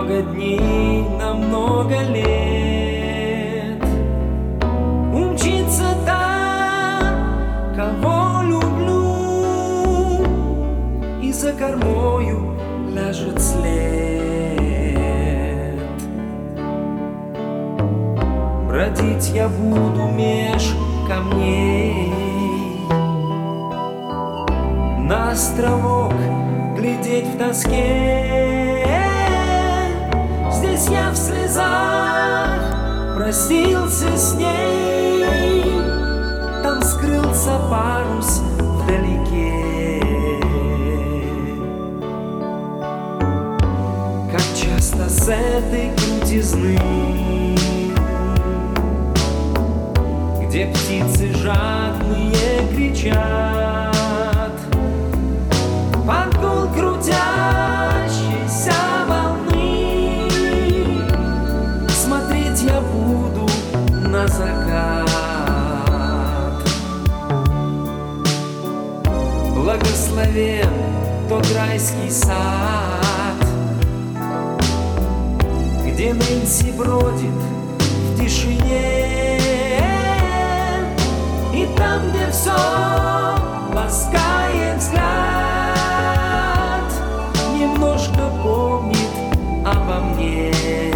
много дней, на много лет умчится та, кого люблю, и за кормою ляжет след. Бродить я буду меж камней, на островок глядеть в тоске. Здесь я в слезах простился с ней, там скрылся парус вдалеке. Как часто с этой крутизны, где птицы жадные кричат под гул крутящейся волны, смотреть я буду на закат. Благословен тот райский сад, где Нэнси бродит в тишине, и там, где все ласкает взгляд, немножко помнит обо мне.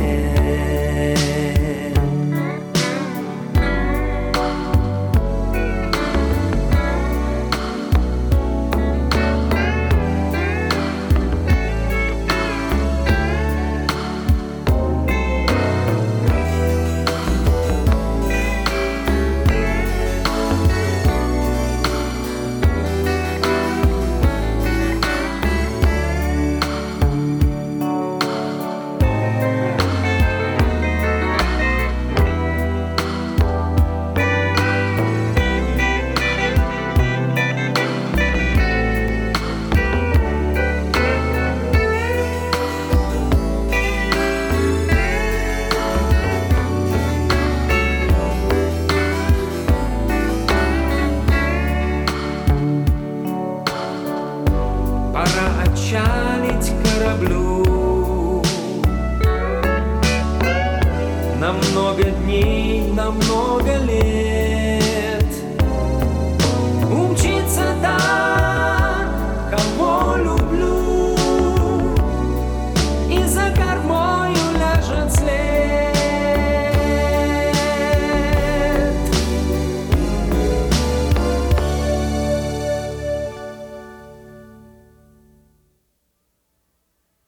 Пора отчалить кораблю на много дней, на много лет.